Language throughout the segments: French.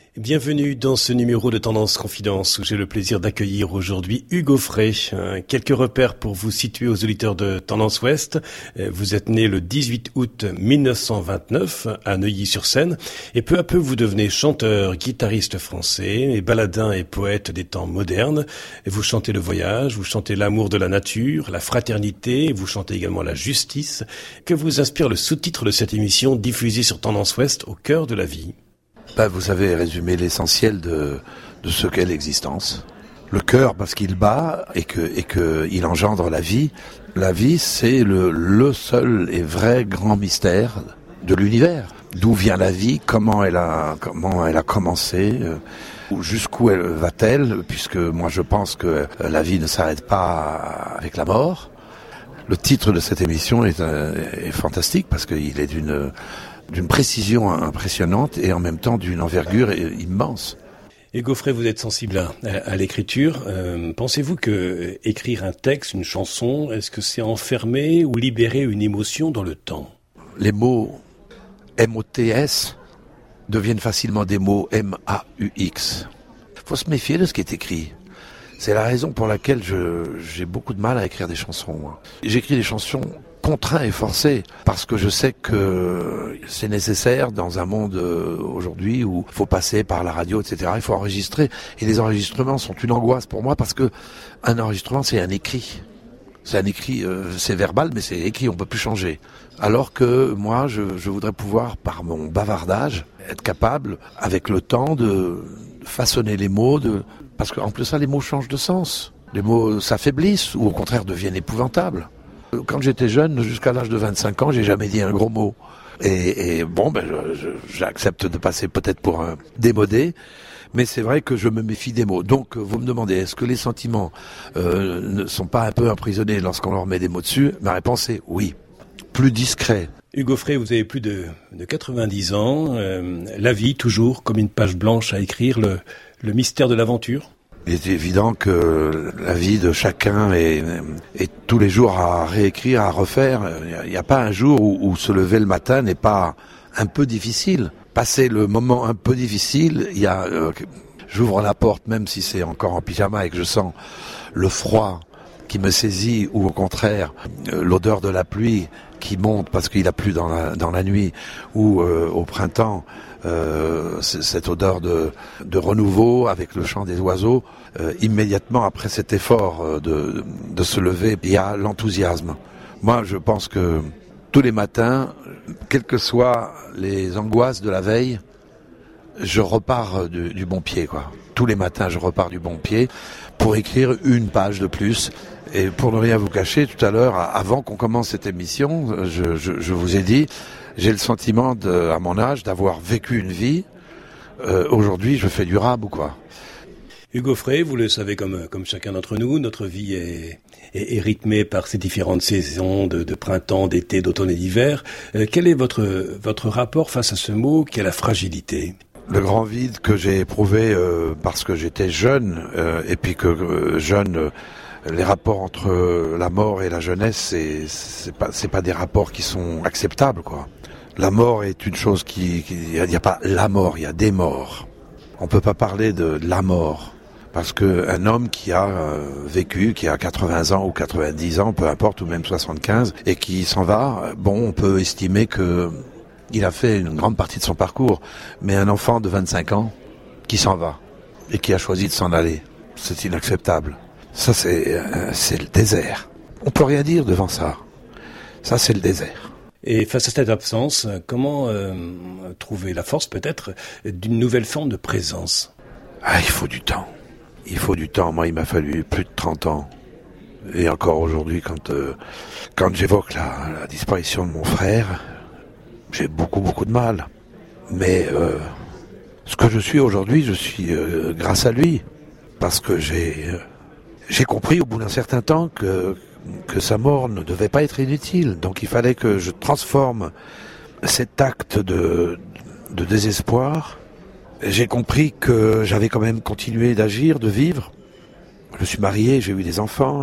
Bienvenue dans ce numéro de Tendance Confidence où j'ai le plaisir d'accueillir aujourd'hui Hugo Frey. Quelques repères pour vous situer aux auditeurs de Tendance Ouest. Vous êtes né le 18 août 1929 à Neuilly-sur-Seine et peu à peu vous devenez chanteur, guitariste français et baladin et poète des temps modernes. Vous chantez le voyage, vous chantez l'amour de la nature, la fraternité, vous chantez également la justice. Que vous inspire le sous-titre de cette émission diffusée sur Tendance Ouest au cœur de la vie? Vous avez résumé l'essentiel de ce qu'est l'existence. Le cœur parce qu'il bat et que il engendre la vie. La vie, c'est le seul et vrai grand mystère de l'univers. D'où vient la vie, comment elle a commencé, jusqu'où elle va-t-elle, puisque moi je pense que la vie ne s'arrête pas avec la mort. Le titre de cette émission est fantastique parce qu'il est d'une précision impressionnante et en même temps d'une envergure immense. Hugo Frey, vous êtes sensible à l'écriture. Pensez-vous que écrire un texte, une chanson, est-ce que c'est enfermer ou libérer une émotion dans le temps? Les mots M-O-T-S deviennent facilement des mots M-A-U-X. Il faut se méfier de ce qui est écrit. C'est la raison pour laquelle j'ai beaucoup de mal à écrire des chansons. J'écris des chansons contraint et forcé, parce que je sais que c'est nécessaire dans un monde aujourd'hui où il faut passer par la radio, etc. Il faut enregistrer, et les enregistrements sont une angoisse pour moi, parce que un enregistrement, c'est un écrit. C'est un écrit, c'est verbal, mais c'est écrit, on peut plus changer. Alors que moi, je voudrais pouvoir, par mon bavardage, être capable, avec le temps, de façonner les mots, parce qu'en plus ça, les mots changent de sens. Les mots s'affaiblissent, ou au contraire deviennent épouvantables. Quand j'étais jeune, jusqu'à l'âge de 25 ans, j'ai jamais dit un gros mot. Et j'accepte de passer peut-être pour un démodé, mais c'est vrai que je me méfie des mots. Donc, vous me demandez, est-ce que les sentiments ne sont pas un peu emprisonnés lorsqu'on leur met des mots dessus? Ma réponse est oui. Plus discret. Hugo Frey, vous avez plus de 90 ans. La vie, toujours comme une page blanche à écrire, le mystère de l'aventure. Il est évident que la vie de chacun est tous les jours à réécrire, à refaire. Il n'y a pas un jour où se lever le matin n'est pas un peu difficile. Passer le moment un peu difficile, j'ouvre la porte, même si c'est encore en pyjama et que je sens le froid qui me saisit, ou au contraire l'odeur de la pluie qui monte parce qu'il a plu dans la nuit, ou au printemps cette odeur de renouveau avec le chant des oiseaux. Immédiatement après cet effort de se lever, il y a l'enthousiasme. Moi, je pense que tous les matins, quelles que soient les angoisses de la veille, je repars du bon pied, quoi. Tous les matins, je repars du bon pied pour écrire une page de plus. Et pour ne rien vous cacher, tout à l'heure, avant qu'on commence cette émission, je vous ai dit, j'ai le sentiment, à mon âge, d'avoir vécu une vie. Aujourd'hui, je fais du rab ou quoi. Hugo Frey, vous le savez comme chacun d'entre nous, notre vie est rythmée par ces différentes saisons de printemps, d'été, d'automne et d'hiver. Quel est votre rapport face à ce mot qui est la fragilité? Le grand vide que j'ai éprouvé parce que j'étais jeune, et puis que jeune, les rapports entre la mort et la jeunesse, c'est pas des rapports qui sont acceptables, quoi. La mort est une chose il y a pas la mort, il y a des morts. On peut pas parler de la mort. Parce que un homme qui a vécu, qui a 80 ans ou 90 ans, peu importe, ou même 75, et qui s'en va, on peut estimer que il a fait une grande partie de son parcours. Mais un enfant de 25 ans qui s'en va et qui a choisi de s'en aller, c'est inacceptable. Ça, c'est le désert. On peut rien dire devant ça. Ça, c'est le désert. Et face à cette absence, comment trouver la force peut-être d'une nouvelle forme de présence? Il faut du temps. Il faut du temps. Moi, il m'a fallu plus de 30 ans. Et encore aujourd'hui, quand j'évoque la disparition de mon frère, j'ai beaucoup de mal. Mais ce que je suis aujourd'hui, je suis grâce à lui. Parce que j'ai compris au bout d'un certain temps que sa mort ne devait pas être inutile. Donc il fallait que je transforme cet acte de désespoir. J'ai compris que j'avais quand même continué d'agir, de vivre. Je suis marié, j'ai eu des enfants,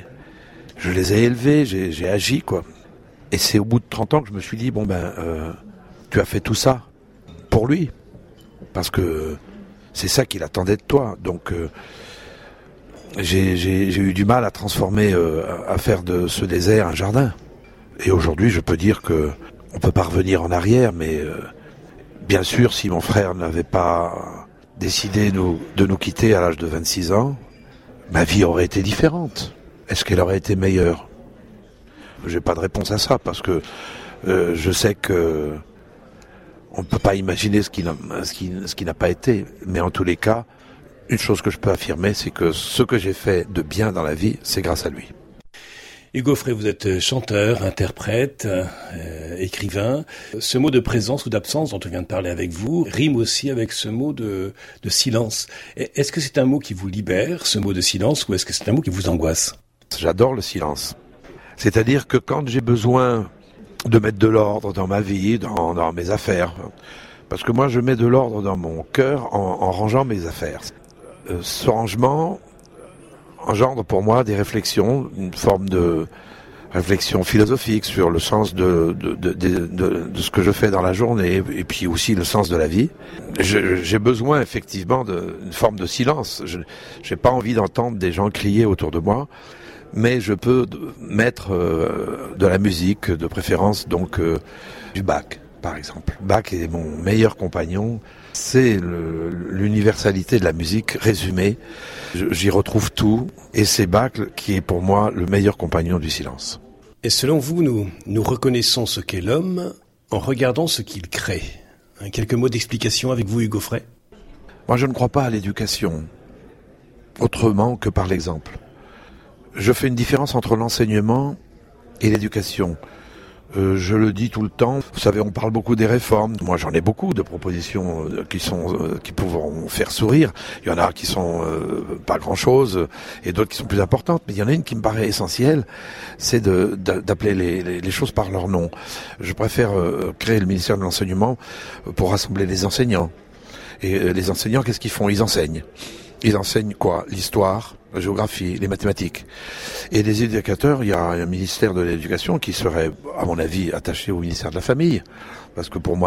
je les ai élevés, j'ai agi, quoi. Et c'est au bout de 30 ans que je me suis dit, tu as fait tout ça pour lui. Parce que C'est ça qu'il attendait de toi. Donc j'ai eu du mal à transformer, à faire de ce désert un jardin. Et aujourd'hui, je peux dire que on peut pas revenir en arrière, mais bien sûr, si mon frère n'avait pas décidé de nous quitter à l'âge de 26 ans, ma vie aurait été différente. Est-ce qu'elle aurait été meilleure ? J'ai pas de réponse à ça, parce que je sais que on ne peut pas imaginer ce qui n'a pas été. Mais en tous les cas, une chose que je peux affirmer, c'est que ce que j'ai fait de bien dans la vie, c'est grâce à lui. Hugo Frey, vous êtes chanteur, interprète, écrivain. Ce mot de présence ou d'absence dont on vient de parler avec vous rime aussi avec ce mot de silence. Est-ce que c'est un mot qui vous libère, ce mot de silence, ou est-ce que c'est un mot qui vous angoisse ? J'adore le silence. C'est-à-dire que quand j'ai besoin de mettre de l'ordre dans ma vie, dans mes affaires, parce que moi je mets de l'ordre dans mon cœur en rangeant mes affaires. Ce rangement engendre pour moi des réflexions, une forme de réflexion philosophique sur le sens de ce que je fais dans la journée, et puis aussi le sens de la vie. J'ai besoin effectivement d'une forme de silence. Je n'ai pas envie d'entendre des gens crier autour de moi, mais je peux mettre de la musique, de préférence donc du Bach, par exemple. Bach est mon meilleur compagnon. C'est l'universalité de la musique résumée. J'y retrouve tout, et c'est Bach qui est pour moi le meilleur compagnon du silence. Et selon vous, nous reconnaissons ce qu'est l'homme en regardant ce qu'il crée. Quelques mots d'explication avec vous, Hugo Frey ? Moi, je ne crois pas à l'éducation autrement que par l'exemple. Je fais une différence entre l'enseignement et l'éducation. Je le dis tout le temps. Vous savez, on parle beaucoup des réformes. Moi, j'en ai beaucoup de propositions qui pourront faire sourire. Il y en a qui sont pas grand-chose et d'autres qui sont plus importantes. Mais il y en a une qui me paraît essentielle, c'est d'appeler les choses par leur nom. Je préfère créer le ministère de l'enseignement pour rassembler les enseignants. Et les enseignants, qu'est-ce qu'ils font ? Ils enseignent. Ils enseignent quoi ? L'histoire, la géographie, les mathématiques. Et les éducateurs, il y a un ministère de l'éducation qui serait, à mon avis, attaché au ministère de la famille. Parce que pour moi,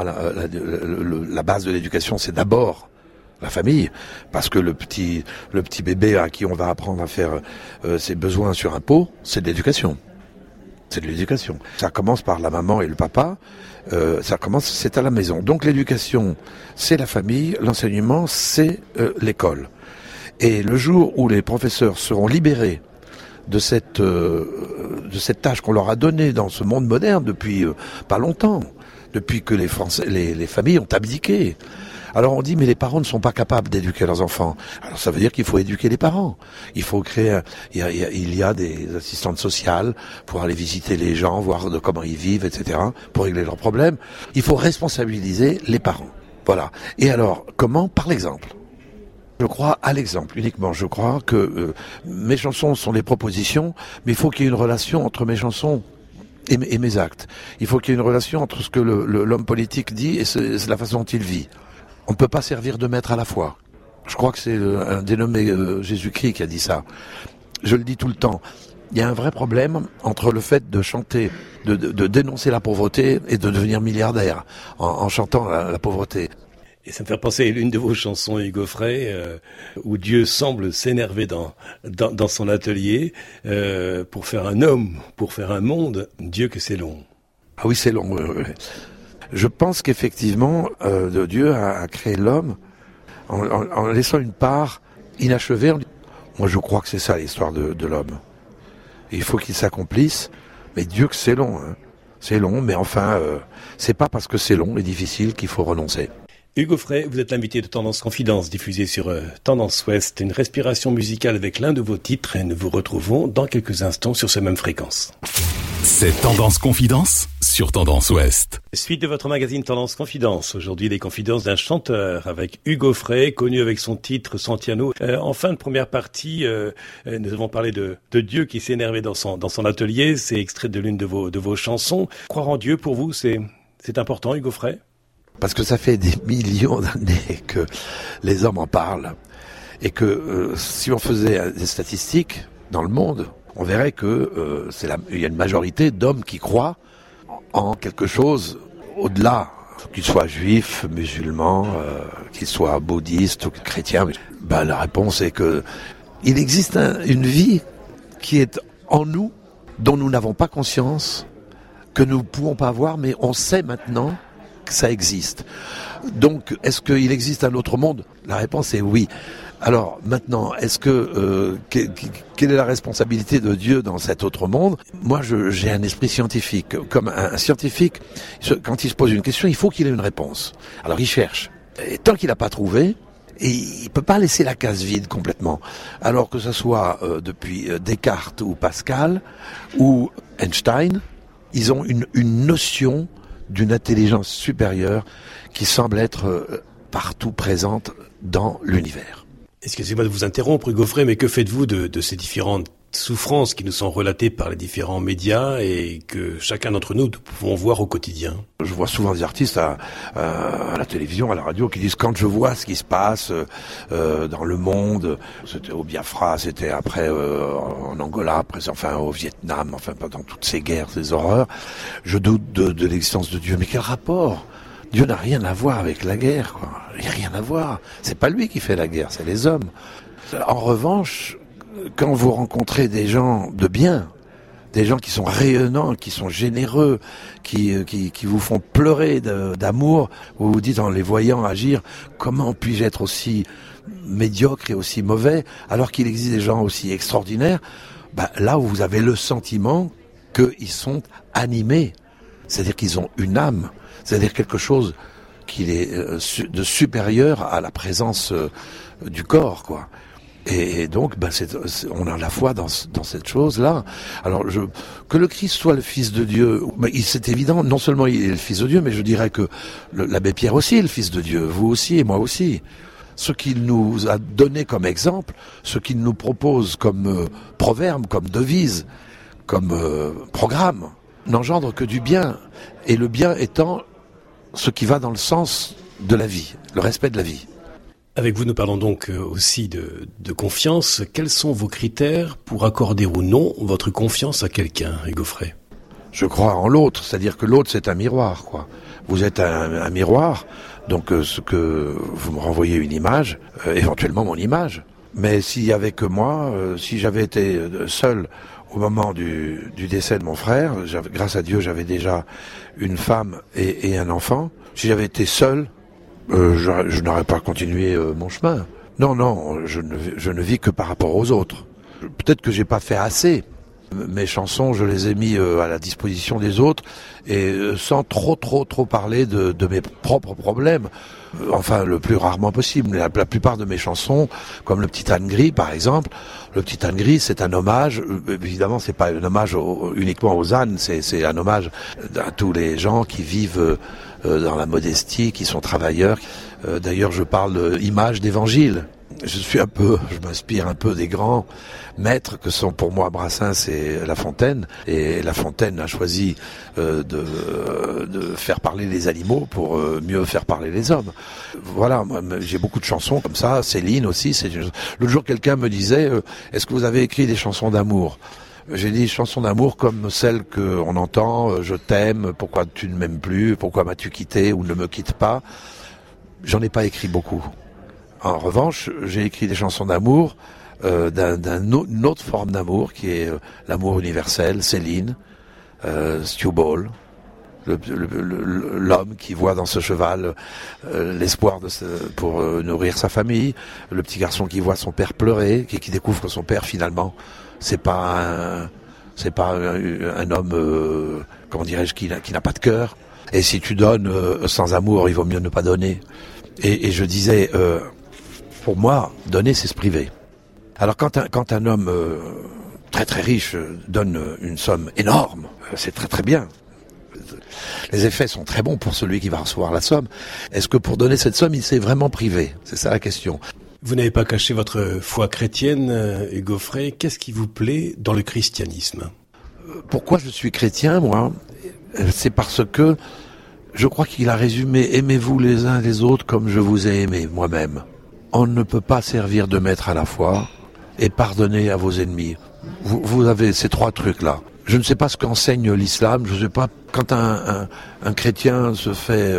la base de l'éducation, c'est d'abord la famille. Parce que le petit bébé à qui on va apprendre à faire ses besoins sur un pot, c'est de l'éducation. C'est de l'éducation. Ça commence par la maman et le papa. C'est à la maison. Donc l'éducation, c'est la famille. L'enseignement, c'est l'école. Et le jour où les professeurs seront libérés de cette tâche qu'on leur a donnée dans ce monde moderne depuis pas longtemps, depuis que les familles ont abdiqué. Alors on dit mais les parents ne sont pas capables d'éduquer leurs enfants. Alors ça veut dire qu'il faut éduquer les parents. Il faut créer, il y a des assistantes sociales pour aller visiter les gens, voir comment ils vivent, etc., pour régler leurs problèmes. Il faut responsabiliser les parents. Voilà. Et alors comment ? Par l'exemple. Je crois à l'exemple uniquement. Je crois que mes chansons sont des propositions, mais il faut qu'il y ait une relation entre mes chansons et mes actes. Il faut qu'il y ait une relation entre ce que l'homme politique dit et c'est la façon dont il vit. On ne peut pas servir de maître à la fois. Je crois que c'est un dénommé Jésus-Christ qui a dit ça. Je le dis tout le temps. Il y a un vrai problème entre le fait de chanter, de dénoncer la pauvreté et de devenir milliardaire en chantant la pauvreté. Et ça me fait penser à l'une de vos chansons, Hugo Frey, où Dieu semble s'énerver dans son atelier pour faire un homme, pour faire un monde. Dieu que c'est long. Ah oui, c'est long. Je pense qu'effectivement, Dieu a créé l'homme en laissant une part inachevée. Moi, je crois que c'est ça l'histoire de l'homme. Il faut qu'il s'accomplisse, mais Dieu que c'est long. Hein. C'est long, mais enfin, c'est pas parce que c'est long et difficile qu'il faut renoncer. Hugo Frey, vous êtes l'invité de Tendance Confidence, diffusé sur Tendance Ouest, une respiration musicale avec l'un de vos titres, et nous vous retrouvons dans quelques instants sur ces mêmes fréquences. C'est Tendance Confidence sur Tendance Ouest. Suite de votre magazine Tendance Confidence. Aujourd'hui, les confidences d'un chanteur avec Hugo Frey, connu avec son titre Santiano. En fin de première partie, nous avons parlé de Dieu qui s'est énervé dans son atelier. C'est extrait de l'une de vos chansons. Croire en Dieu, pour vous, c'est important, Hugo Frey ? Parce que ça fait des millions d'années que les hommes en parlent. Et que si on faisait des statistiques dans le monde, on verrait que il y a une majorité d'hommes qui croient en quelque chose au-delà qu'ils soient juifs, musulmans, qu'ils soient bouddhistes ou chrétiens. La réponse est que il existe une vie qui est en nous, dont nous n'avons pas conscience, que nous ne pouvons pas voir, mais on sait maintenant que ça existe. Donc, est-ce qu'il existe un autre monde ? La réponse est oui. Alors, maintenant, est-ce que quelle est la responsabilité de Dieu dans cet autre monde ? Moi, j'ai un esprit scientifique. Comme un scientifique, quand il se pose une question, il faut qu'il ait une réponse. Alors, il cherche. Et tant qu'il n'a pas trouvé, et il peut pas laisser la case vide complètement. Alors que ce soit depuis Descartes ou Pascal ou Einstein, ils ont une notion d'une intelligence supérieure qui semble être partout présente dans l'univers. Excusez-moi de vous interrompre, Hugo Frey, mais que faites-vous de ces différentes souffrances qui nous sont relatées par les différents médias et que chacun d'entre nous pouvons voir au quotidien ? Je vois souvent des artistes à la télévision, à la radio, qui disent quand je vois ce qui se passe dans le monde, c'était au Biafra, c'était après en Angola, après au Vietnam, pendant toutes ces guerres, ces horreurs, je doute de l'existence de Dieu. Mais quel rapport ? Dieu n'a rien à voir avec la guerre, quoi. Il n'y a rien à voir. C'est pas lui qui fait la guerre, c'est les hommes. En revanche, quand vous rencontrez des gens de bien, des gens qui sont rayonnants, qui sont généreux, qui vous font pleurer d'amour, vous vous dites en les voyant agir, comment puis-je être aussi médiocre et aussi mauvais, alors qu'il existe des gens aussi extraordinaires, là où vous avez le sentiment qu'ils sont animés, c'est-à-dire qu'ils ont une âme, c'est-à-dire quelque chose qui est de supérieur à la présence du corps, quoi. Et donc, on a la foi dans cette chose-là. Alors, que le Christ soit le Fils de Dieu, c'est évident. Non seulement il est le Fils de Dieu, mais je dirais que l'abbé Pierre aussi est le Fils de Dieu. Vous aussi et moi aussi. Ce qu'il nous a donné comme exemple, ce qu'il nous propose comme proverbe, comme devise, comme programme, n'engendre que du bien. Et le bien étant ce qui va dans le sens de la vie, le respect de la vie. Avec vous, nous parlons donc aussi de confiance. Quels sont vos critères pour accorder ou non votre confiance à quelqu'un, Hugo Frey ? Je crois en l'autre, c'est-à-dire que l'autre c'est un miroir, quoi. Vous êtes un miroir, donc ce que vous me renvoyez une image, éventuellement mon image. Mais s'il y avait que moi, si j'avais été seul au moment du décès de mon frère, grâce à Dieu j'avais déjà une femme et un enfant. Si j'avais été seul, je n'aurais pas continué mon chemin. Non, je ne vis que par rapport aux autres. Peut-être que j'ai pas fait assez. Mes chansons, je les ai mis à la disposition des autres et sans trop parler de mes propres problèmes. Enfin, le plus rarement possible. La plupart de mes chansons, comme Le Petit Âne Gris, par exemple, Le Petit Âne Gris, c'est un hommage. Évidemment, c'est pas un hommage uniquement aux ânes, c'est un hommage à tous les gens qui vivent dans la modestie, qui sont travailleurs. D'ailleurs, je parle d'image d'évangile. Je m'inspire un peu des grands maîtres que sont pour moi Brassens et La Fontaine. Et La Fontaine a choisi de faire parler les animaux pour mieux faire parler les hommes. Voilà, moi, j'ai beaucoup de chansons comme ça. Céline aussi. L'autre jour, quelqu'un me disait est-ce que vous avez écrit des chansons d'amour ? J'ai dit chansons d'amour comme celles qu'on entend, je t'aime, pourquoi tu ne m'aimes plus, pourquoi m'as-tu quitté ou ne me quitte pas. J'en ai pas écrit beaucoup. En revanche, j'ai écrit des chansons d'amour d'une autre forme d'amour qui est l'amour universel, Céline, Stu Ball, l'homme qui voit dans ce cheval l'espoir pour nourrir sa famille, le petit garçon qui voit son père pleurer, qui découvre que son père finalement c'est pas un homme comment dirais-je qui n'a pas de cœur. Et si tu donnes sans amour, il vaut mieux ne pas donner. Et je disais pour moi, donner, c'est se priver. Alors quand un homme très très riche donne une somme énorme, c'est très très bien. Les effets sont très bons pour celui qui va recevoir la somme. Est-ce que pour donner cette somme, il s'est vraiment privé ? C'est ça la question. Vous n'avez pas caché votre foi chrétienne, Hugo Frey. Qu'est-ce qui vous plaît dans le christianisme ? Pourquoi je suis chrétien, moi ? C'est parce que je crois qu'il a résumé « Aimez-vous les uns les autres comme je vous ai aimé moi-même ». On ne peut pas servir de maître à la fois et pardonner à vos ennemis. Vous avez ces trois trucs-là. Je ne sais pas ce qu'enseigne l'islam, je ne sais pas quand un chrétien se fait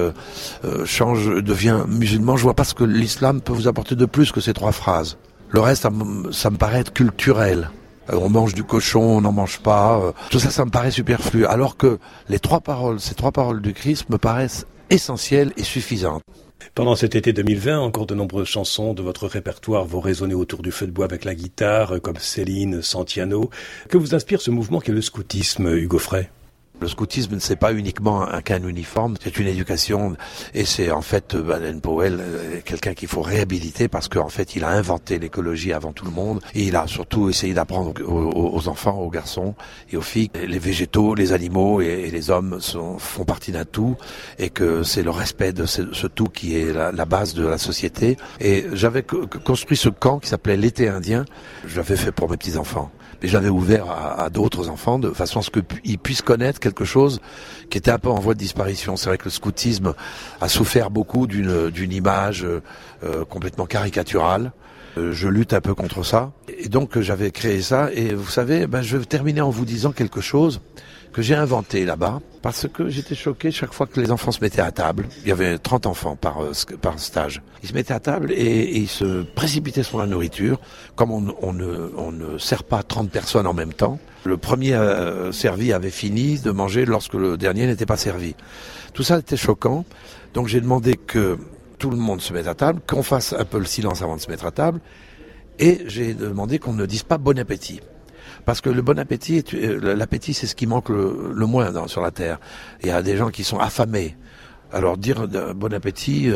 devient musulman, je vois pas ce que l'islam peut vous apporter de plus que ces 3 phrases. Le reste, ça me paraît être culturel. On mange du cochon, on n'en mange pas. Tout ça, ça me paraît superflu. Alors que ces 3 paroles du Christ me paraissent essentielles et suffisantes. Pendant cet été 2020, encore de nombreuses chansons de votre répertoire vont résonner autour du feu de bois avec la guitare, comme Céline, Santiano. Que vous inspire ce mouvement qu'est le scoutisme, Hugo Frey ? Le scoutisme ne c'est pas uniquement qu'un uniforme, c'est une éducation et c'est en fait Baden-Powell, quelqu'un qu'il faut réhabiliter parce qu'en fait il a inventé l'écologie avant tout le monde et il a surtout essayé d'apprendre aux enfants, aux garçons et aux filles, les végétaux, les animaux et les hommes font partie d'un tout et que c'est le respect de ce tout qui est la base de la société. Et j'avais construit ce camp qui s'appelait l'été indien, je l'avais fait pour mes petits-enfants. Mais je l'avais ouvert à d'autres enfants de façon à ce qu'ils puissent connaître quelque chose qui était un peu en voie de disparition. C'est vrai que le scoutisme a souffert beaucoup d'une image complètement caricaturale. Je lutte un peu contre ça. Et donc j'avais créé ça. Et vous savez, je vais terminer en vous disant quelque chose que j'ai inventé là-bas, parce que j'étais choqué chaque fois que les enfants se mettaient à table. Il y avait 30 enfants par stage. Ils se mettaient à table et ils se précipitaient sur la nourriture. Comme on ne sert pas 30 personnes en même temps, le premier servi avait fini de manger lorsque le dernier n'était pas servi. Tout ça était choquant, donc j'ai demandé que tout le monde se mette à table, qu'on fasse un peu le silence avant de se mettre à table, et j'ai demandé qu'on ne dise pas bon appétit. Parce que le bon appétit, l'appétit, c'est ce qui manque le moins sur la terre. Il y a des gens qui sont affamés. Alors dire bon appétit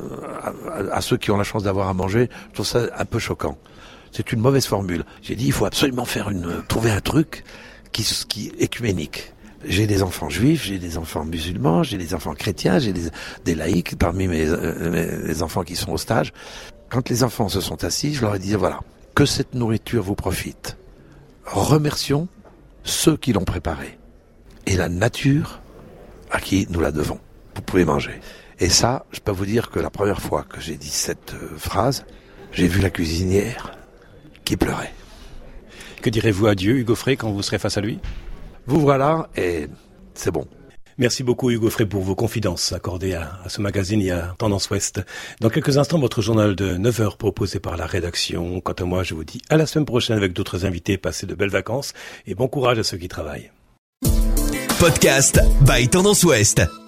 à ceux qui ont la chance d'avoir à manger, je trouve ça un peu choquant. C'est une mauvaise formule. J'ai dit, il faut absolument trouver un truc qui est écuménique. J'ai des enfants juifs, j'ai des enfants musulmans, j'ai des enfants chrétiens, j'ai des laïcs parmi mes enfants qui sont au stage. Quand les enfants se sont assis, je leur ai dit, voilà, que cette nourriture vous profite. Remercions ceux qui l'ont préparée et la nature à qui nous la devons. Vous pouvez manger. Et ça, je peux vous dire que la première fois que j'ai dit cette phrase, j'ai vu la cuisinière qui pleurait. Que direz-vous à Dieu, Hugo Frey, quand vous serez face à lui ? Vous voilà et c'est bon. Merci beaucoup Hugo Frey pour vos confidences accordées à ce magazine et à Tendance Ouest. Dans quelques instants, votre journal de 9h proposé par la rédaction. Quant à moi, je vous dis à la semaine prochaine avec d'autres invités. Passez de belles vacances et bon courage à ceux qui travaillent. Podcast by Tendance Ouest.